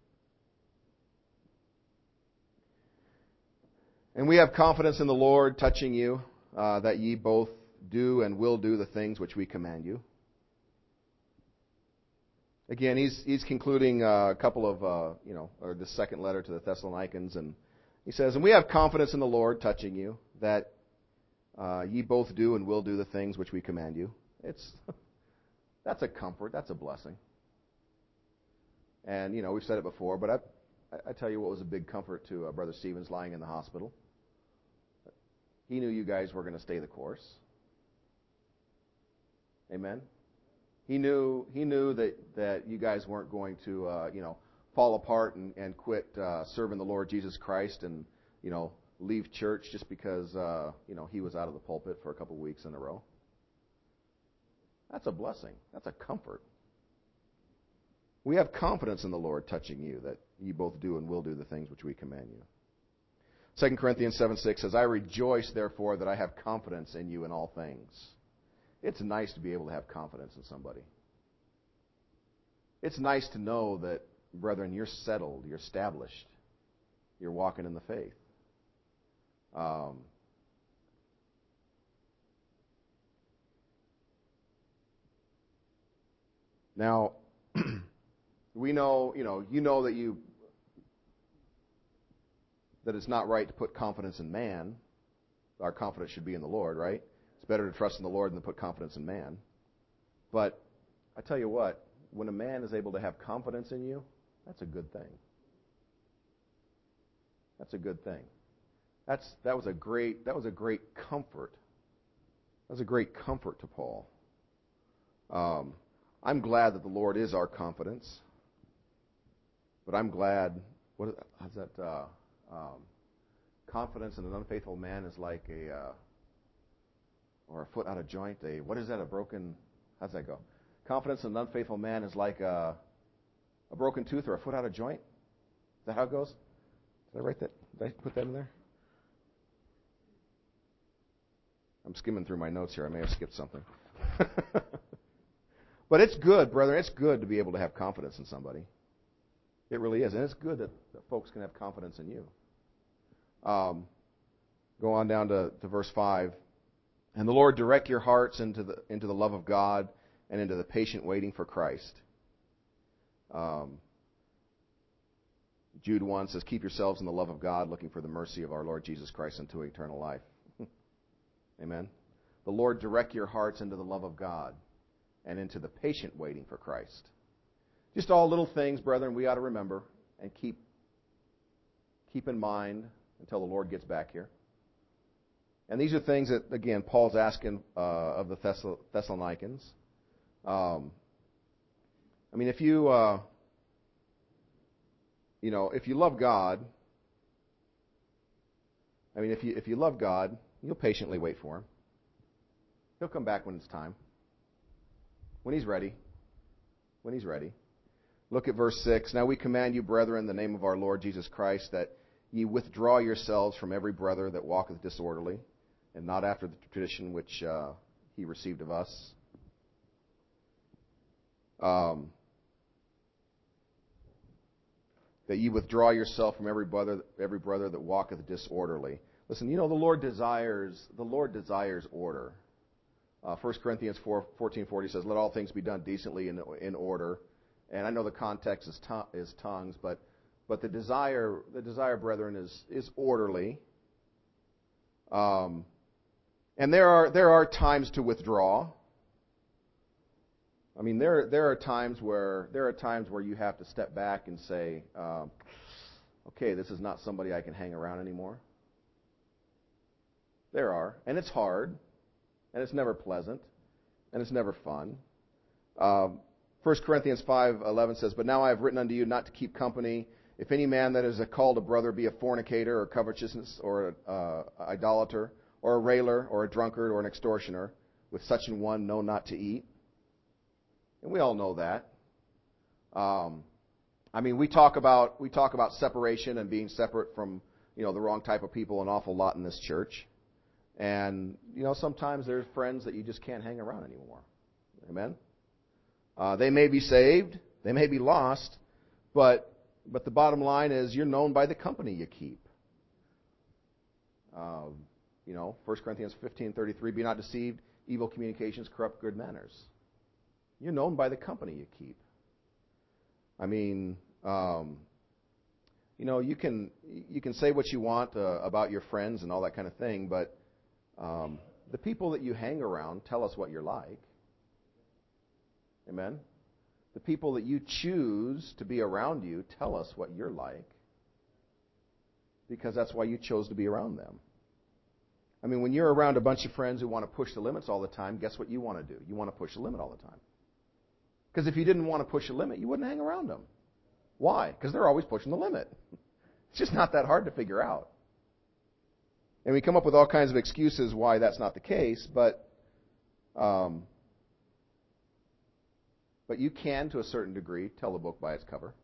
"And we have confidence in the Lord touching you, that ye both do and will do the things which we command you." Again, he's concluding a couple of, or the second letter to the Thessalonians, and he says, "And we have confidence in the Lord touching you, that ye both do and will do the things which we command you." That's a comfort. That's a blessing. And, we've said it before, but I tell you what was a big comfort to Brother Stevens lying in the hospital. He knew you guys were going to stay the course. Amen? He knew that you guys weren't going to, fall apart and quit serving the Lord Jesus Christ and, leave church just because, he was out of the pulpit for a couple weeks in a row. That's a blessing. That's a comfort. We have confidence in the Lord touching you, that you both do and will do the things which we command you. 2 Corinthians 7:6 says, "I rejoice, therefore, that I have confidence in you in all things." It's nice to be able to have confidence in somebody. It's nice to know that, brethren, you're settled, you're established, you're walking in the faith. Now, we know, that it's not right to put confidence in man. Our confidence should be in the Lord, right? It's better to trust in the Lord than to put confidence in man. But I tell you what, when a man is able to have confidence in you, that's a good thing. That's a good thing. That was a great comfort. That was a great comfort to Paul. I'm glad that the Lord is our confidence, but I'm glad. How's that? Confidence in an unfaithful man is like or a foot out of joint. What is that? A broken? How's that go? Confidence in an unfaithful man is like a broken tooth or a foot out of joint. Is that how it goes? Did I write that? Did I put that in there? I'm skimming through my notes here. I may have skipped something. But it's good, brethren. It's good to be able to have confidence in somebody. It really is. And it's good that folks can have confidence in you. Go on down to verse 5. "And the Lord direct your hearts into the love of God and into the patient waiting for Christ." Jude 1 says, "Keep yourselves in the love of God, looking for the mercy of our Lord Jesus Christ unto eternal life." Amen. The Lord direct your hearts into the love of God and into the patient waiting for Christ. Just all little things, brethren, we ought to remember and keep in mind until the Lord gets back here. And these are things that, again, Paul's asking of the Thessalonians. if you love God, I mean, if you love God, you'll patiently wait for Him. He'll come back when it's time. When He's ready. When He's ready. Look at verse 6. Now we command you, brethren, in the name of our Lord Jesus Christ, that ye withdraw yourselves from every brother that walketh disorderly, and not after the tradition which he received of us. That ye withdraw yourself from every brother that walketh disorderly. Listen, the Lord desires order. 1 Corinthians 14:40 says, "Let all things be done decently in order." And I know the context is tongues, but the desire, brethren, is orderly. And there are times to withdraw. I mean, there are times where you have to step back and say, okay, this is not somebody I can hang around anymore. There are, and it's hard, and it's never pleasant, and it's never fun. 1 Corinthians 5:11 says, "But now I have written unto you not to keep company. If any man that is called a brother be a fornicator, or covetous, or idolater, or a railer, or a drunkard, or an extortioner, with such an one know not to eat." And we all know that. I mean, we talk about separation and being separate from the wrong type of people an awful lot in this church. And sometimes there's friends that you just can't hang around anymore. Amen. They may be saved, they may be lost, but the bottom line is you're known by the company you keep. 1 Corinthians 15:33, "Be not deceived, evil communications corrupt good manners." You're known by the company you keep. I mean, you can say what you want about your friends and all that kind of thing, but the people that you hang around tell us what you're like. Amen? The people that you choose to be around you tell us what you're like, because that's why you chose to be around them. I mean, when you're around a bunch of friends who want to push the limits all the time, guess what you want to do? You want to push the limit all the time. Because if you didn't want to push the limit, you wouldn't hang around them. Why? Because they're always pushing the limit. It's just not that hard to figure out. And we come up with all kinds of excuses why that's not the case, but you can, to a certain degree, tell a book by its cover.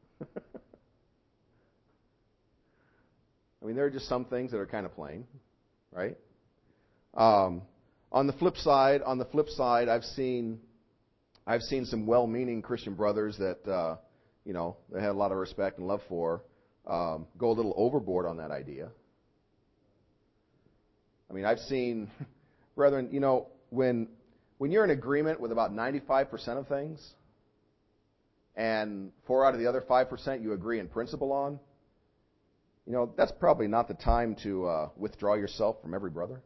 I mean, there are just some things that are kind of plain, right? On the flip side, I've seen some well-meaning Christian brothers that they had a lot of respect and love for go a little overboard on that idea. I mean, I've seen, brethren, when you're in agreement with about 95% of things, and 4 out of the other 5% you agree in principle on, that's probably not the time to withdraw yourself from every brother.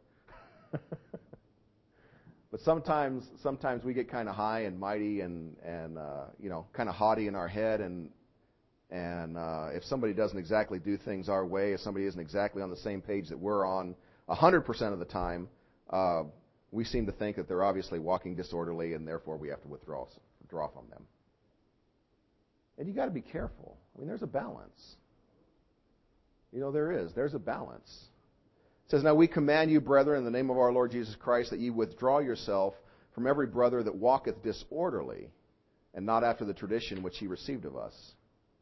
But sometimes we get kind of high and mighty and kind of haughty in our head, and if somebody doesn't exactly do things our way, if somebody isn't exactly on the same page that we're on 100% of the time, we seem to think that they're obviously walking disorderly, and therefore we have to withdraw from them. And you got to be careful. I mean, there's a balance. There's a balance. It says, "Now we command you, brethren, in the name of our Lord Jesus Christ, that ye withdraw yourself from every brother that walketh disorderly, and not after the tradition which he received of us."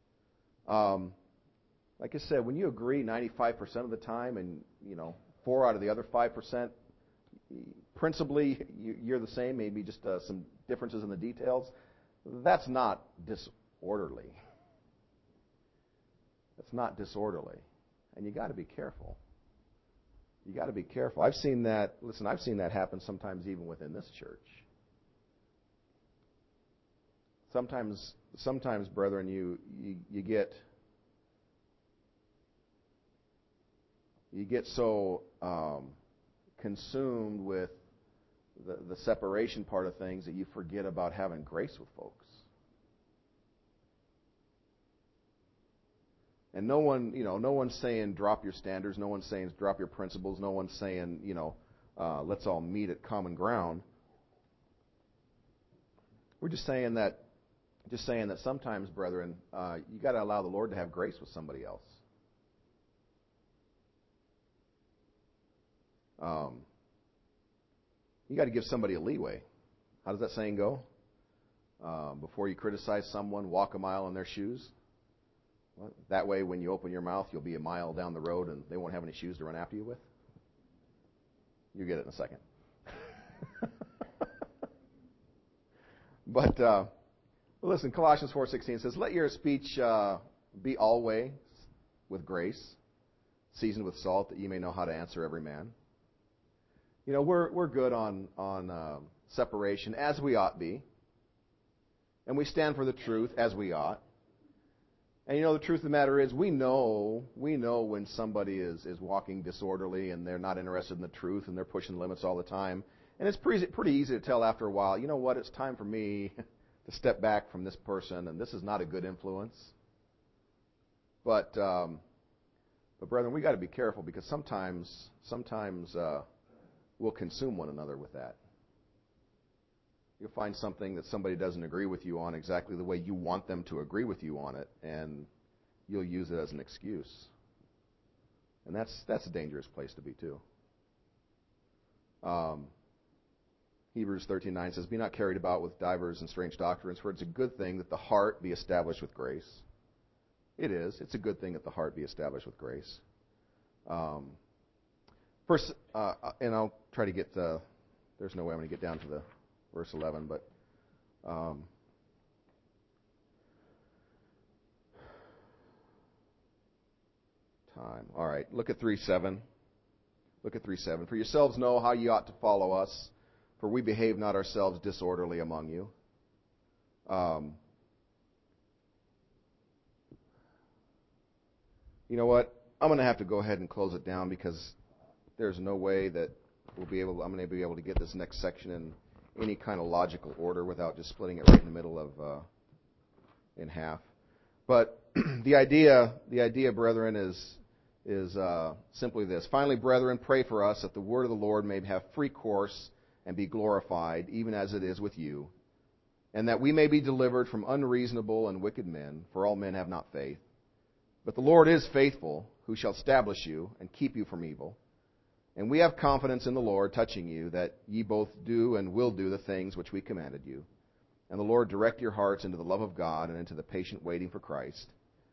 Like I said, when you agree 95% of the time, and 4 out of the other 5%, principally you're the same, maybe just some differences in the details, that's not disorderly. That's not disorderly. And you got to be careful. You got to be careful. I've seen that happen sometimes even within this church. Sometimes, brethren, you get so consumed with the separation part of things that you forget about having grace with folks. And no one's saying drop your standards. No one's saying drop your principles. No one's saying, let's all meet at common ground. We're just saying that sometimes, brethren, you got to allow the Lord to have grace with somebody else. You got to give somebody a leeway. How does that saying go? Before you criticize someone, walk a mile in their shoes. Well, that way, when you open your mouth, you'll be a mile down the road and they won't have any shoes to run after you with. You get it in a second. But listen, Colossians 4:16 says, "Let your speech be always with grace, seasoned with salt, that ye may know how to answer every man." You know, we're good on separation, as we ought be, and we stand for the truth as we ought. And you know, the truth of the matter is, we know when somebody is walking disorderly and they're not interested in the truth and they're pushing limits all the time. And it's pretty easy to tell after a while, you know what, it's time for me to step back from this person, and this is not a good influence. But brethren, we got to be careful, because sometimes we'll consume one another with that. You'll find something that somebody doesn't agree with you on exactly the way you want them to agree with you on it, and you'll use it as an excuse. And that's a dangerous place to be too. Hebrews 13:9 says, "Be not carried about with divers and strange doctrines, for it's a good thing that the heart be established with grace." It is. It's a good thing that the heart be established with grace. First, and I'll try to get there's no way I'm going to get down to the verse 11, but time. All right, look at 3:7. Look at 3:7. "For yourselves know how ye ought to follow us, for we behave not ourselves disorderly among you." You know what? I'm going to have to go ahead and close it down, because there's no way that I'm going to be able to get this next section in any kind of logical order without just splitting it right in the middle of in half. But the idea, brethren, is simply this: "Finally, brethren, pray for us that the word of the Lord may have free course and be glorified, even as it is with you, and that we may be delivered from unreasonable and wicked men, for all men have not faith. But the Lord is faithful, who shall establish you and keep you from evil. And we have confidence in the Lord touching you, that ye both do and will do the things which we commanded you. And the Lord direct your hearts into the love of God and into the patient waiting for Christ.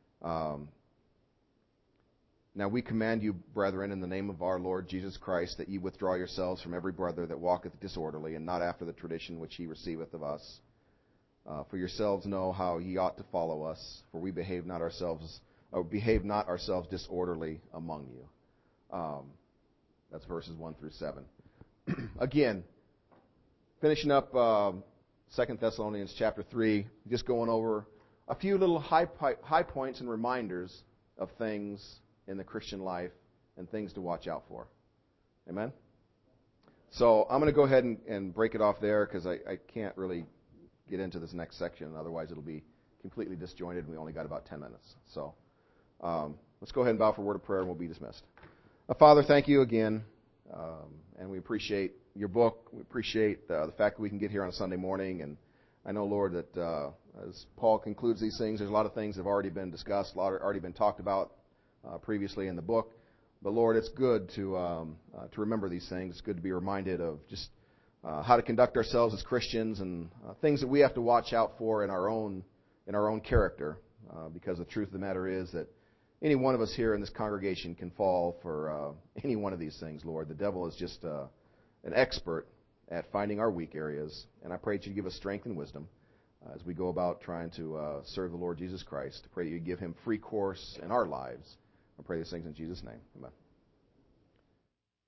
Now we command you, brethren, in the name of our Lord Jesus Christ, that ye withdraw yourselves from every brother that walketh disorderly, and not after the tradition which he receiveth of us. For yourselves know how ye ought to follow us, for we behave not ourselves disorderly among you." That's verses 1 through 7. Again, finishing up 2 Thessalonians chapter 3, just going over a few little high points and reminders of things in the Christian life and things to watch out for. Amen? So I'm going to go ahead and break it off there, because I can't really get into this next section. Otherwise, it'll be completely disjointed, and we only got about 10 minutes. So let's go ahead and bow for a word of prayer, and we'll be dismissed. Father, thank you again, and we appreciate your book. We appreciate the fact that we can get here on a Sunday morning. And I know, Lord, that as Paul concludes these things, there's a lot of things that have already been discussed, a lot have already been talked about previously in the book. But, Lord, it's good to remember these things. It's good to be reminded of just how to conduct ourselves as Christians, and things that we have to watch out for in our own character, because the truth of the matter is that any one of us here in this congregation can fall for any one of these things, Lord. The devil is just an expert at finding our weak areas, and I pray that you give us strength and wisdom as we go about trying to serve the Lord Jesus Christ. I pray that you give him free course in our lives. I pray these things in Jesus' name. Amen.